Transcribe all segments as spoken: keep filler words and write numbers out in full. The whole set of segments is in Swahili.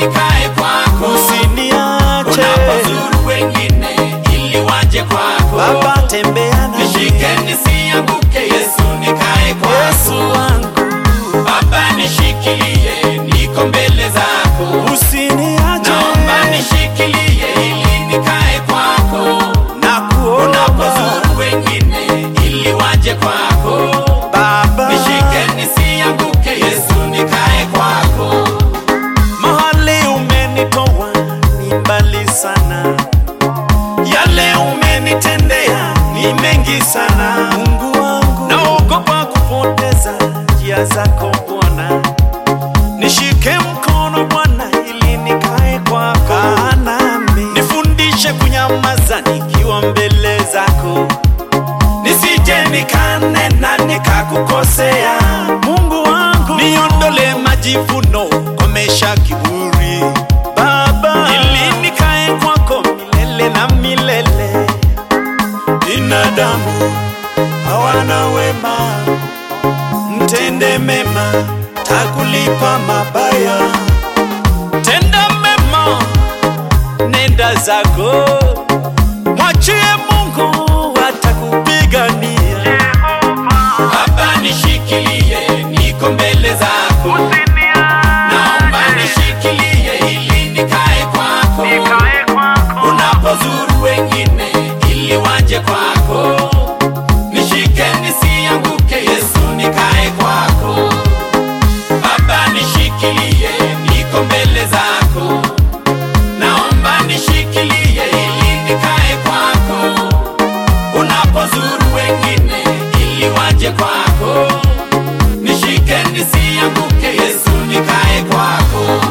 nikae kwako. Usiniache unapozuru wengine ili waje kwako. Baba, tembea nami, nishike nisianguke. Yesu, nikae kwako. Yesu wangu Baba, nishikilie, niko mbele zako. usiniache, naomba nishikilie ili nikae kwako. nakuomba unapozuru wengine ili waje kwako. Baba, nishike nisianguke. Yesu, nikae kwako. mahali umenitoa ni mbali sana, yale umenitendea ni mengi sana. Mungu wangu, naogopa kupoteza njia zako Bwana, nishike mkono Bwana ili nikae kwako. Nami nifundishe kunyamaza nikiwa mbele zako, nisije nikanena nikakukosea. Mungu wangu, niondole majivuno, komesha kiburi Baba, ili nikae kwako milele na milele. Binadamu hawana wema, mtende mema takulipa mabaya. Tenda mema, nenda zako, mwachie Mungu atakupigania. Baba, nishikilie, niko mbele zako. naomba nishikilie ili nikae kwako. unapozuru wengine ili waje kwako. nishike nisianguke. Yesu, nikae kwako. Baba, nishikilie, niko mbele zako. naomba nishikilie ili nikae kwako. unapozuru wengine ili waje kwako. nishike nisianguke. Yesu, nikae kwako.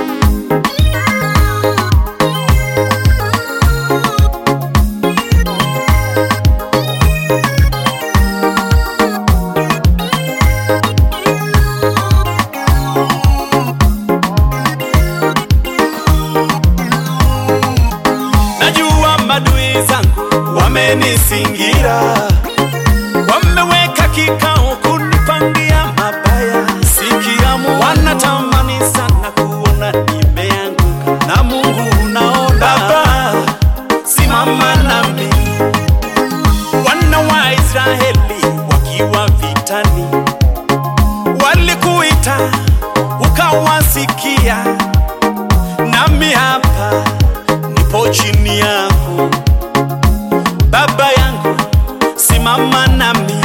Najua madui zangu wamenisingira, wameweka kikao kunipangia mabaya. Sikia Mungu, wanatamani sana kuona nimeanguka, na Mungu unaona. Baba, simama nami. Wana wa Israeli wakiwa vitani, walikuita ukawasikia, nami hapa nipo chini yako. Baba yangu, simama nami.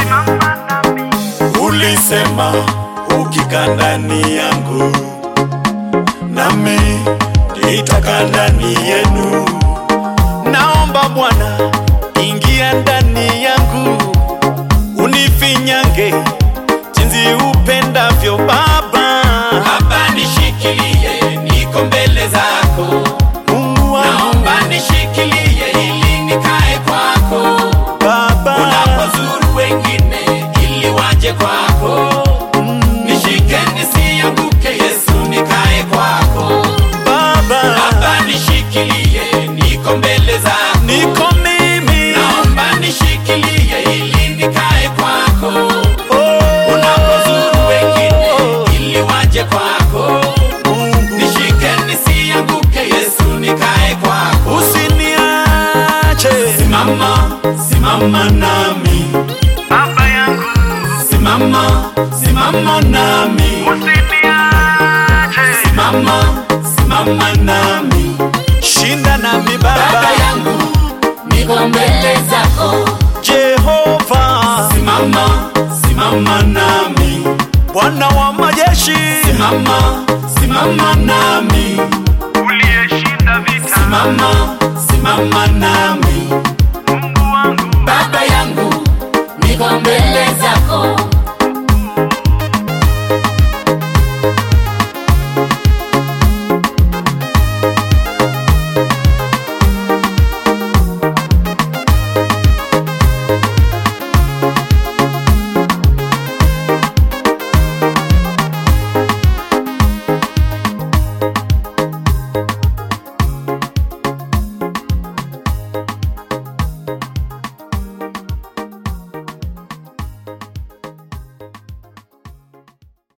Ulisema ukikaa ndani yangu, nami nitakaa ndani yenu. Naomba Bwana, ingia ndani yangu, unifinyange jinsi upendavyo Baba. Baba, nishikilie, niko mbele zako. Mungu wangu, naomba nishikilie ili nikae kwako. Baba, unapozuru wengine ili waje kwako. nishike nisianguke. Yesu, nikae kwako. Baba, Baba, nishikilie, niko mbele zako. niko mimi, naomba nishikilie ili nikae kwako. oh, unapozuru wengine ili waje kwako. Mungu, nishike nisianguke. Yesu, nikae kwako. usiniache. simama, simama nami. Baba yangu, simama, simama nami. usiniache. simama, simama nami. Shinda nami Baba, Baba yangu, niko mbele zako. Jehova, simama, simama nami. Bwana wa majeshi, simama, simama nami.